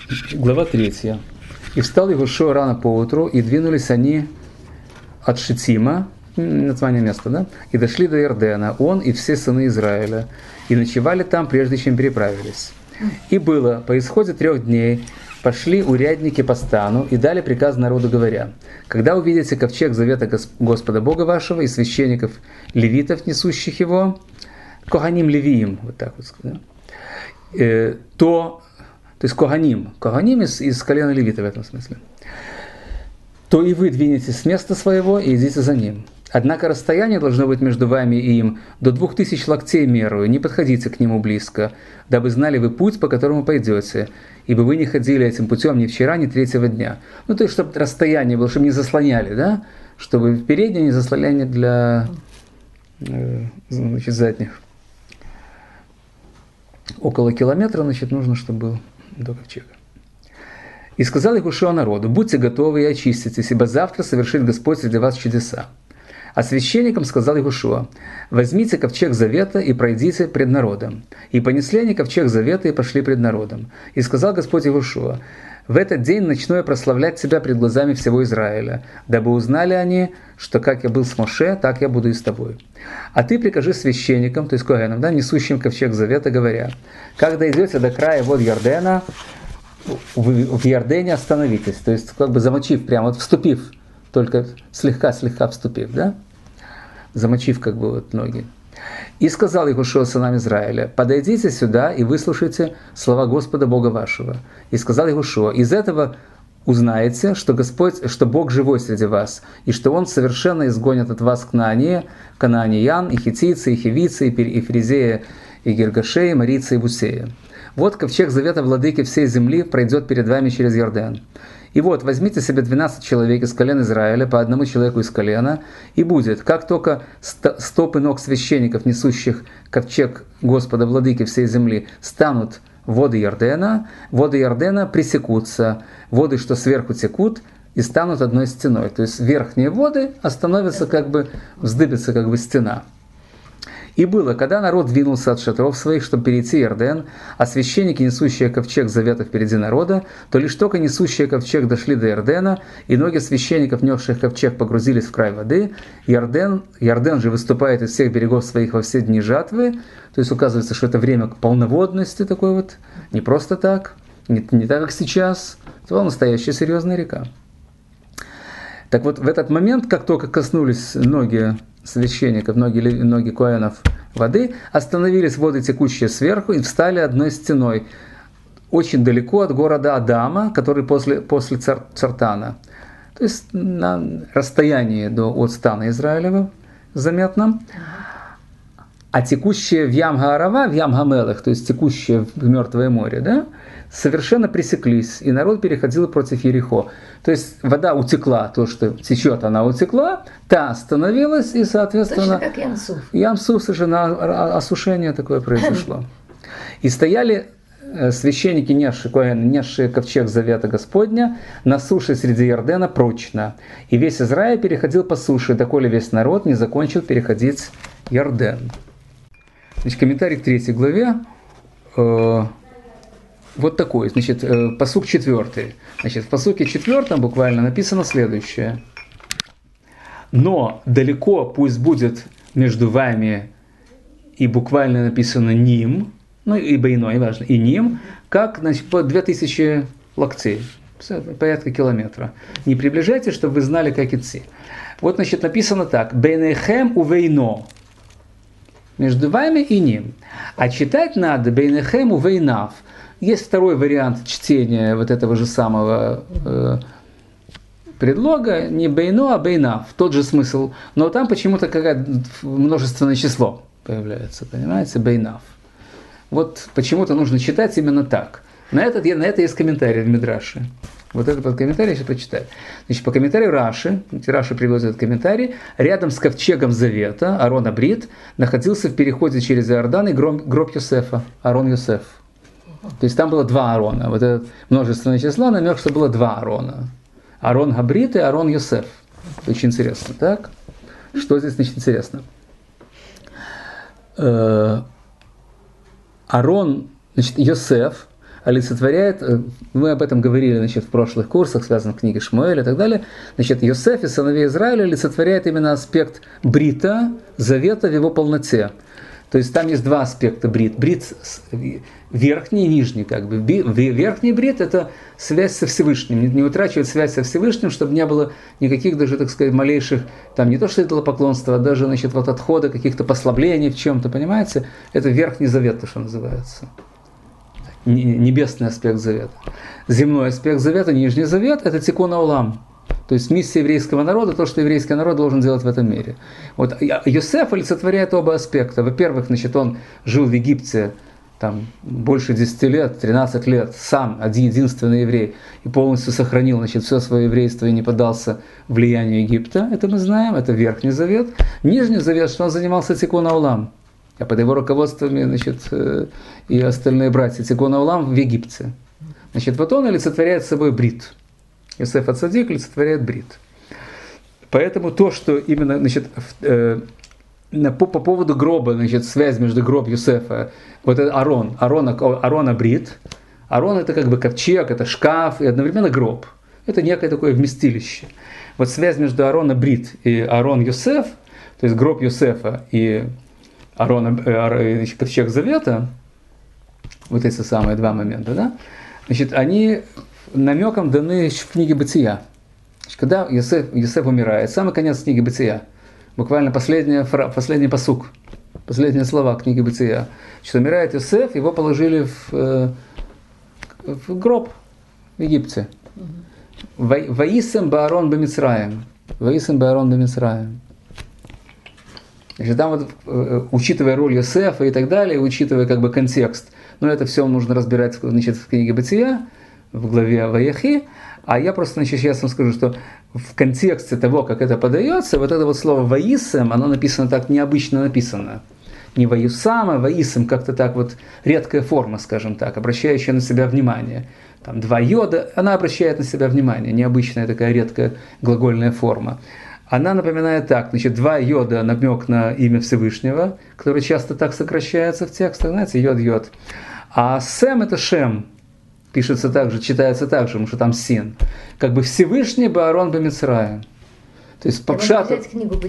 Глава 3. «И встал Йеошуа рано поутру, и двинулись они от Шитима», название места, да, «и дошли до Иордена, он и все сыны Израиля, и ночевали там, прежде чем переправились. И было, по исходе 3 дней, пошли урядники по стану и дали приказ народу, говоря: когда увидите ковчег завета Господа Бога вашего и священников левитов, несущих его, коганим левиим», вот так вот сказать, то есть коганим из колена левита в этом смысле, то и вы двинетесь с места своего и идите за ним. Однако расстояние должно быть между вами и им до 2000 локтей мерою, не подходите к нему близко, дабы знали вы путь, по которому пойдете, ибо вы не ходили этим путем ни вчера, ни 3-го дня. Ну, то есть, чтобы расстояние было, чтобы не заслоняли, да? Чтобы в переднее не заслоняли для задних. Около километра, нужно, чтобы был до ковчега. «И сказал Йеошуа народу: будьте готовы и очиститесь, ибо завтра совершит Господь среди вас чудеса. А священникам сказал Йеошуа: возьмите ковчег завета и пройдите пред народом. И понесли они ковчег завета и пошли пред народом. И сказал Господь Йеошуа: в этот день начну я прославлять тебя пред глазами всего Израиля, дабы узнали они, что как я был с Моше, так я буду и с тобой. А ты прикажи священникам, то есть коэнам, да, несущим ковчег завета, говоря: когда идете до края вод Иордена, в Иордене остановитесь, то есть как бы замочив, прямо вот вступив, только слегка вступив, да, замочив как бы вот ноги. И сказал Йеошуа сынам Израиля: подойдите сюда и выслушайте слова Господа Бога вашего. И сказал Йеошуа: из этого узнаете, что Бог живой среди вас, и что Он совершенно изгонит от вас Канааниян, и хиттийца, и хивийца, и фризея, и гиргашея, и марийца, и бусея. Вот ковчег завета владыки всей земли пройдет перед вами через Иорден. И вот, возьмите себе 12 человек из колен Израиля, по одному человеку из колена, и будет, как только стопы ног священников, несущих ковчег Господа владыки всей земли, станут воды Иордена пресекутся, воды, что сверху текут, и станут одной стеной. То есть верхние воды остановятся, вздыбится стена. И было, когда народ двинулся от шатров своих, чтобы перейти Иорден, а священники, несущие ковчег завета впереди народа, то лишь только несущие ковчег дошли до Иордена, и ноги священников, несших ковчег, погрузились в край воды. Иорден же выступает из всех берегов своих во все дни жатвы, то есть указывается, что это время полноводности такой вот, не просто так, не так, как сейчас, это была настоящая серьезная река. Так вот, в этот момент, как только коснулись ноги священников, ноги коэнов воды, остановились воды, текущие сверху, и встали одной стеной, очень далеко от города Адама, который после Цартана. То есть на расстоянии от стана Израилева заметно. А текущие в Ям-Гаарава, в Ям-Гамелех, то есть текущие в Мертвое море, да, совершенно пресеклись, и народ переходил против Ерихо. То есть вода утекла, то, что течет, она утекла, та остановилась, и, соответственно... Точно как Ям-Суф. Ям-Суф, совершенно осушение такое произошло. И стояли священники, несшие ковчег завета Господня, на суше среди Иордена прочно. И весь Израиль переходил по суше, доколе весь народ не закончил переходить Иорден. Значит, комментарий к 3 главе. Вот такой, значит, пасук 4. Значит, в пасуке 4 буквально написано следующее. «Но далеко пусть будет между вами», и буквально написано «ним», ну, ибо иное, неважно, и «ним», как, значит, по 2000 локтей, порядка километра. Не приближайтесь, чтобы вы знали, как идти. Вот, значит, написано так. «Бейнехем увейно». Между вами и ним. А читать надо «бейнехем увейнав». Есть второй вариант чтения вот этого же самого предлога, не «бейно», а «бейнав». Тот же смысл, но там почему-то какое-то множественное число появляется, понимаете, «бейнав». Вот почему-то нужно читать именно так. На это есть комментарий в Мидраше. Вот этот комментарий я сейчас прочитаю. Значит, по комментарию Раши приводит этот комментарий, рядом с ковчегом завета, Арон Абрит, находился в переходе через Иордан и гроб Йосефа, Арон Йосеф. То есть там было 2 Арона. Вот это множественное число намек, что было 2 Арона. Арон Габрит и Арон Йосеф. Это очень интересно, так? Что здесь, значит, интересно? Арон, значит, Йосеф олицетворяет, мы об этом говорили, значит, в прошлых курсах, связанных с книгой Шмуэля и так далее, значит, Йосеф и сыновей Израиля олицетворяет именно аспект брита, завета в его полноте. То есть там есть два аспекта брит. Брит верхний и нижний. Как бы. Верхний брит – это связь со Всевышним. Не утрачивать связь со Всевышним, чтобы не было никаких даже, так сказать, малейших, там не то что идолопоклонства, а даже, значит, вот отхода, каких-то послаблений в чем-то, понимаете? Это верхний завет, то, что называется. Небесный аспект завета. Земной аспект завета, нижний завет – это тикун аулам. То есть миссия еврейского народа, то, что еврейский народ должен делать в этом мире. Вот Йосеф олицетворяет оба аспекта. Во-первых, значит, он жил в Египте там, больше 10 лет, 13 лет, сам, единственный еврей, и полностью сохранил, значит, все свое еврейство и не поддался влиянию Египта. Это мы знаем, это Верхний Завет. Нижний Завет, что он занимался тикун аулам. А под его руководством, значит, и остальные братья тикун аулам в Египте. Значит, вот он олицетворяет собой брит. Йосеф ацадик олицетворяет брит. Поэтому то, что именно, значит, по поводу гроба, значит, связь между гроб Йосефа, вот это Арона брит. Арон это как бы ковчег, это шкаф и одновременно гроб. Это некое такое вместилище. Вот связь между Арона брит и Арон Йосеф, то есть гроб Йосефа и значит, ковчег завета, вот эти самые два момента, да, значит, они намеком даны в книге Бытия. Когда Йосеф умирает, самый конец книги Бытия, буквально последний пасук, последние слова книги Бытия, что умирает Йосеф, его положили в гроб в Египте. Ваисем баарон бемицраем. Ваисем баарон бемицраем. Значит, там вот, учитывая роль Йосефа и так далее, учитывая как бы контекст, но это все нужно разбирать, значит, в книге Бытия, в главе Ваяхи, а я просто, значит, сейчас вам скажу, что в контексте того, как это подается, вот это вот слово «ваисем», оно написано так необычно написано. Не «ваюсам», а «ваисем», как-то так вот редкая форма, скажем так, обращающая на себя внимание. Там два йода, она обращает на себя внимание, необычная такая редкая глагольная форма. Она напоминает так, значит, два йода, намек на имя Всевышнего, которое часто так сокращается в текстах, знаете, йод-йод. А сэм – это шем. Пишется так же, читается так же, потому что там син. Как бы Всевышний Баарон бемицраем. То есть по пшату,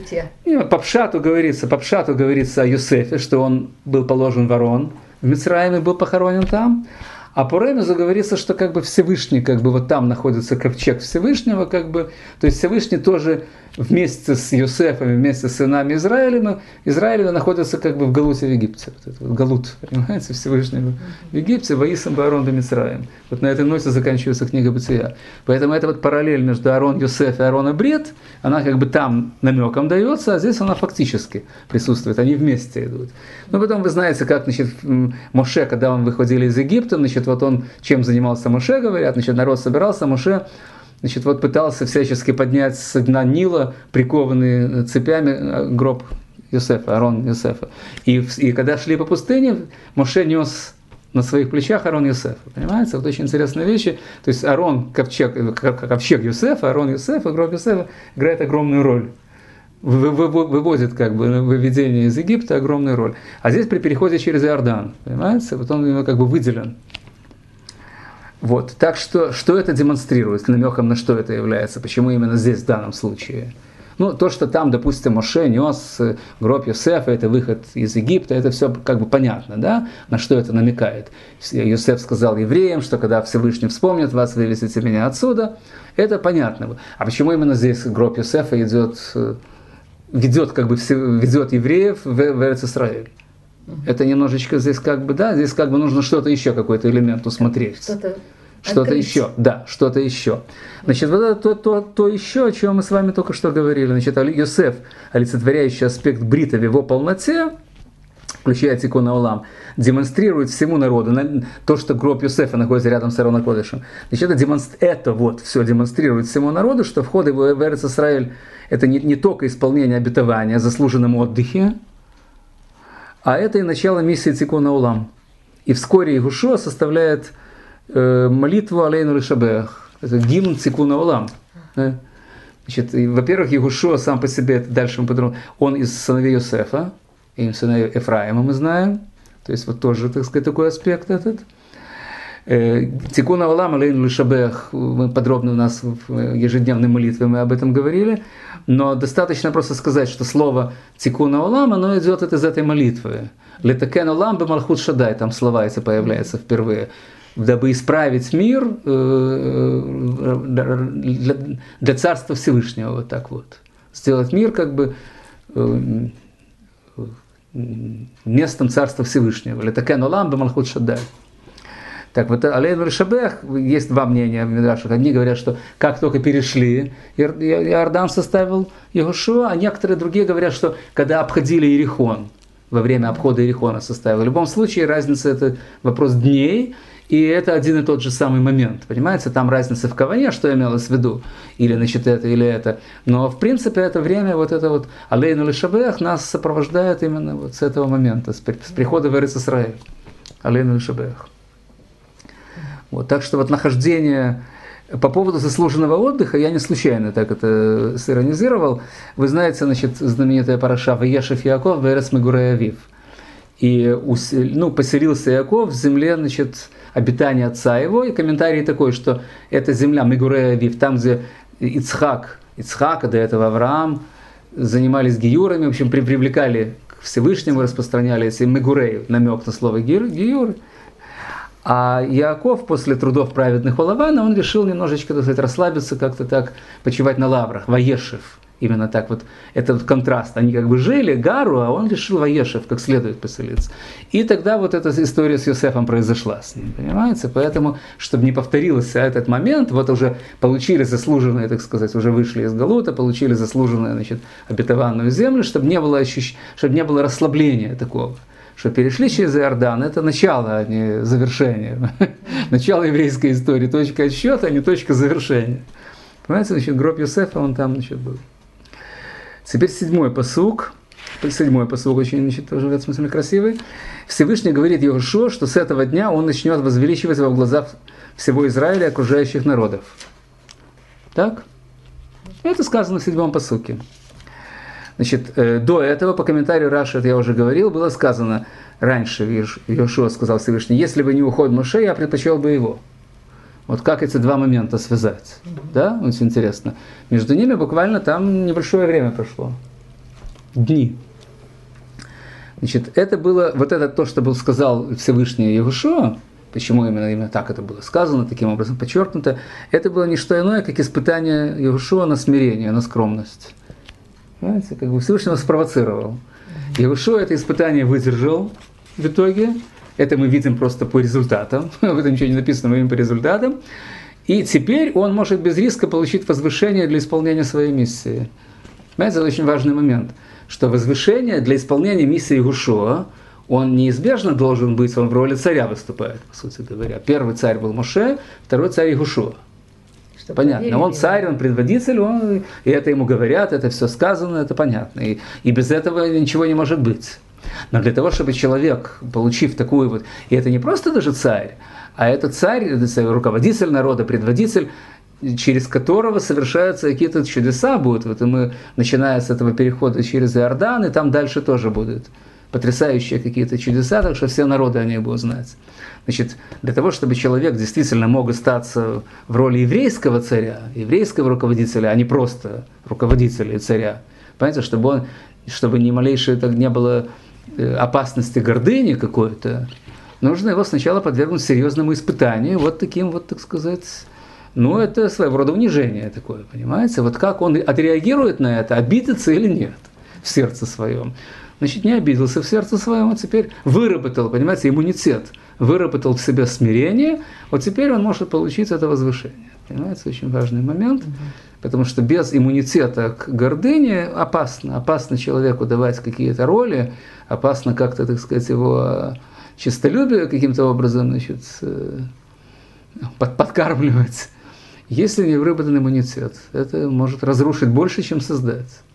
по пшату говорится о Йосефе, что он был положен в Арон, в Мицраиме был похоронен там. А по Ремезу говорится, что как бы Всевышний, как бы вот там находится ковчег Всевышнего, как бы, то есть Всевышний тоже вместе с Йосефом, вместе с сынами Израилева находится как бы в Галуте в Египте. Вот это вот Галут, понимаете, Всевышнего в Египте, Ваисам Баарон бемицраем. Вот на этой ноте заканчивается книга Бытия. Поэтому это вот параллель между Арон Йосеф и Арон Брит, она как бы там намеком дается, а здесь она фактически присутствует, они вместе идут. Но потом вы знаете, как, значит, Моше, когда он выходили из Египта, значит, вот он чем занимался Моше, говорят, значит, народ собирался, Моше, значит, вот пытался всячески поднять с дна Нила, прикованный цепями, гроб Йосефа, Арон Йосефа. И когда шли по пустыне, Моше нес на своих плечах Арон Йосефа. Понимаете? Вот очень интересные вещи. То есть Арон, ковчег Йосефа, Арон Йосефа, гроб Йосефа играет огромную роль. Выводит как бы выведение из Египта огромную роль. А здесь при переходе через Иордан, понимаете, вот он как бы выделен. Вот. Так что это демонстрирует, намеком на что это является, почему именно здесь в данном случае. Ну, то, что там, допустим, Моше нес гроб Йосефа, это выход из Египта, это все как бы понятно, да, на что это намекает. Йосеф сказал евреям, что когда Всевышний вспомнит вас, вывезите меня отсюда, это понятно. А почему именно здесь гроб Йосефа ведет евреев в Эрец-Исраэль? Это немножечко здесь как бы, да, здесь как бы нужно что-то еще, какой-то элемент усмотреть. Что-то еще, да, что-то еще. Значит, вот это то еще, о чем мы с вами только что говорили. Значит, Йосеф, олицетворяющий аспект брита в его полноте, включая тикун аулам, демонстрирует всему народу то, что гроб Йосефа находится рядом с Арон ха-Кодешем. Значит, это вот все демонстрирует всему народу, что вход его в Эрец-Исраэль это не только исполнение обетования о заслуженном отдыхе, а это и начало миссии тикун аулам. И вскоре Йегушуа составляет молитву Алейну Лишабех. Это гимн тикун аулам. Значит, во-первых, Йегушуа сам по себе, это дальше мы подумаем, он из сыновей Йосефа, и сыновей Ефраима мы знаем. То есть вот тоже, так сказать, такой аспект этот. Тикун аолам алейну лишабех, мы подробно у нас в ежедневной молитве мы об этом говорили, но достаточно просто сказать, что слово тикун аолам, оно идет из этой молитвы. Летакен аолам бемалхут шадай, там слова эти появляются впервые. Дабы исправить мир для Царства Всевышнего, вот так вот. Сделать мир как бы местом Царства Всевышнего. Летакен аолам бемалхут шадай. Так вот, алейну лишабех, есть два мнения в Мидрашах. Одни говорят, что как только перешли, Иордан составил Йеошуа, а некоторые другие говорят, что когда обходили Иерихон, во время обхода Иерихона составил. В любом случае, разница – это вопрос дней, и это один и тот же самый момент. Понимаете, там разница в каване, что имелось в виду, или значит это, или это. Но в принципе это время, вот это вот алейну лишабех нас сопровождает именно вот с этого момента, с прихода в Эрец-Исраэль. Алейну лишабех. Вот, так что вот нахождение по поводу заслуженного отдыха, я не случайно так это сиронизировал. Вы знаете, значит, знаменитая параша «Ваешев Яаков ваэрец мегурей авив». И поселился Иаков в земле, значит, обитания отца его. И комментарий такой, что эта земля мегурей авив, там, где Ицхак, а до этого Авраам, занимались гиюрами, в общем, привлекали к Всевышнему, распространяли эти мегурей, намек на слово гиюры. А Иаков после трудов праведных у Лавана, он решил немножечко, так сказать, расслабиться, как-то так, почивать на лаврах, Ваешев. Именно так вот, это вот контраст. Они как бы жили, Гару, а он решил Ваешев как следует поселиться. И тогда вот эта история с Йосефом произошла с ним, понимаете? Поэтому, чтобы не повторился этот момент, вот уже получили заслуженное, так сказать, уже вышли из Галута, получили заслуженную, значит, обетованную землю, чтобы не было расслабления такого. Что перешли через Иордан, это начало, а не завершение. Начало еврейской истории, точка отсчета, а не точка завершения. Понимаете, значит, гроб Йосефа, он там, значит, был. Теперь седьмой пасук. Седьмой пасук очень, значит, тоже в этом смысле красивый. Всевышний говорит Йеошуа, что с этого дня он начнет возвеличивать во глазах всего Израиля и окружающих народов. Так? Это сказано в седьмом пасуке. Значит, до этого, по комментарию Раши, это я уже говорил, было сказано раньше, Йеошуа сказал Всевышний, если бы не уход Моше, я предпочел бы его. Вот как эти два момента связать? Да, очень интересно. Между ними буквально там небольшое время прошло. Дни. Значит, это было, вот это то, что сказал Всевышний Йеошуа, почему именно так это было сказано, таким образом подчеркнуто, это было не что иное, как испытание Йеошуа на смирение, на скромность. Понимаете, как бы Всевышний его спровоцировал. Йеошуа это испытание выдержал в итоге. Это мы видим просто по результатам. Об этом ничего не написано, мы видим по результатам. И теперь он может без риска получить возвышение для исполнения своей миссии. Понимаете, это очень важный момент. Что возвышение для исполнения миссии Йеошуа, он неизбежно должен быть, он в роли царя выступает, по сути говоря. Первый царь был Моше, второй царь Йеошуа. Понятно. Он царь, он предводитель, и это ему говорят, это все сказано, это понятно. И без этого ничего не может быть. Но для того, чтобы человек, получив такую вот... И это не просто даже царь, а это царь, это руководитель народа, предводитель, через которого совершаются какие-то чудеса будут. Вот и мы, начиная с этого перехода через Иордан, и там дальше тоже будут потрясающие какие-то чудеса, так что все народы о них будут знать. Значит, для того, чтобы человек действительно мог остаться в роли еврейского царя, еврейского руководителя, а не просто руководителя и царя, понимаете, чтобы ни малейшей так не было опасности гордыни какой-то, нужно его сначала подвергнуть серьезному испытанию, вот таким вот, так сказать, это своего рода унижение такое, понимаете? Вот как он отреагирует на это, обидится или нет в сердце своем. Значит, не обиделся в сердце своем, а теперь выработал, понимаете, иммунитет, выработал в себе смирение, вот теперь он может получить это возвышение. Понимаете, очень важный момент, потому что без иммунитета к гордыне опасно человеку давать какие-то роли, опасно как-то, так сказать, его честолюбие каким-то образом, значит, подкармливать. Если не выработан иммунитет, это может разрушить больше, чем создать.